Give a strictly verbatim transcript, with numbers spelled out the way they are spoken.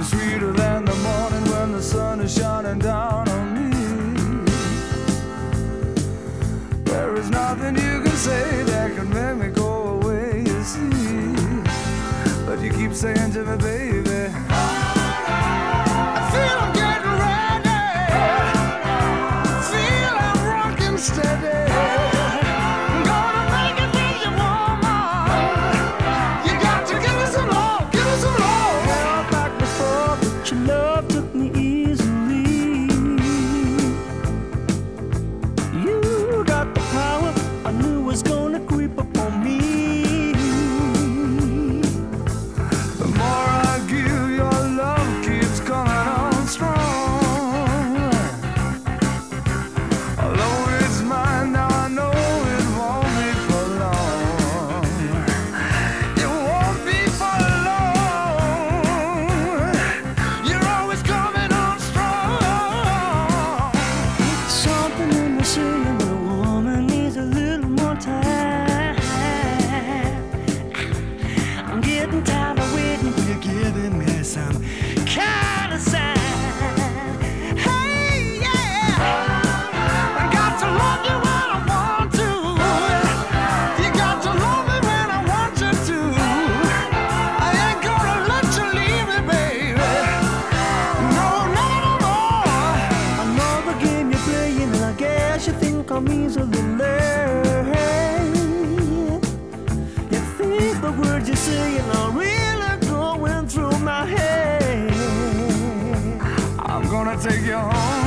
sweeter than the morning when the sun is shining down on me. There is nothing you can say that can make me go away, you see. But you keep saying to me, baby, I feel I'm getting ready, feel I'm rocking steady. I'm easily led. You think the words you're saying are really going through my head. I'm gonna take you home.